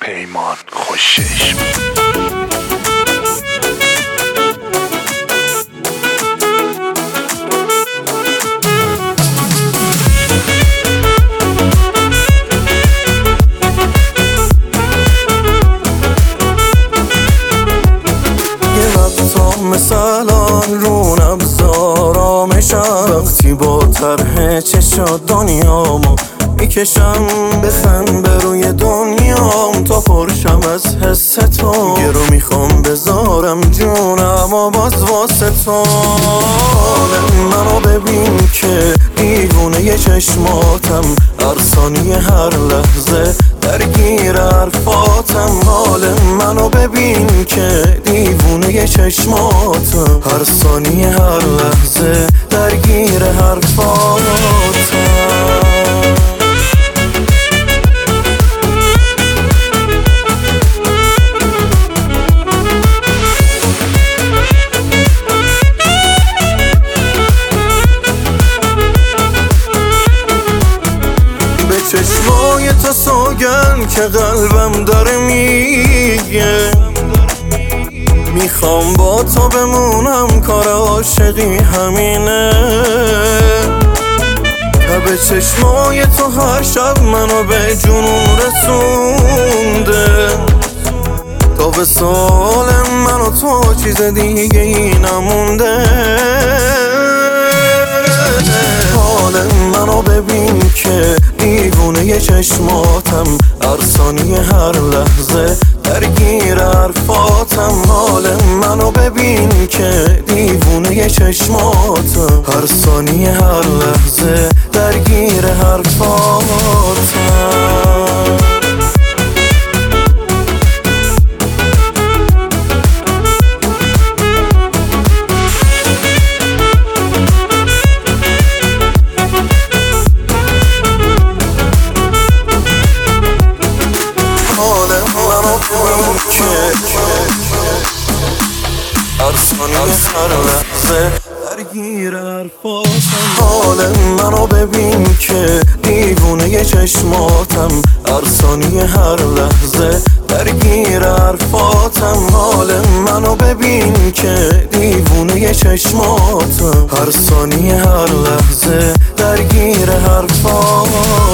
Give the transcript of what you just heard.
پیمان خوششم. مثلان رو نبزارامشم وقتی با طرح چشات دنیامو میکشم بخن به روی دنیام تا پرشم از حس تو گرو میخوام بذارم جونم و باز واسه تو منو ببین که دیوونه چشماتم هر ثانیه هر لحظه درگیر حرفاتم حال منو ببین که دیوونه چشماتم هر ثانیه هر لحظه درگیر حرفاتم چشمای تو سوگن که قلبم داره میگه میخوام با تو بمونم کار عاشقی همینه تب چشمای تو هر شب منو به جنون رسونده تا به سال من و تو چیز دیگه ای نمونده حال منو ببین که دیوونه چشماتم هر ثانیه هر لحظه درگیر حرفاتم حال منو ببین که دیوونه چشماتم هر ثانیه هر لحظه درگیر حرفاتم هر ثانیه هر لحظه درگیر حرفاتم حال منو ببین که دیوونه چشماتم هر ثانیه هر لحظه درگیر حرفاتم حال منو ببین که دیوونه چشماتم هر ثانیه هر لحظه درگیر حرفاتم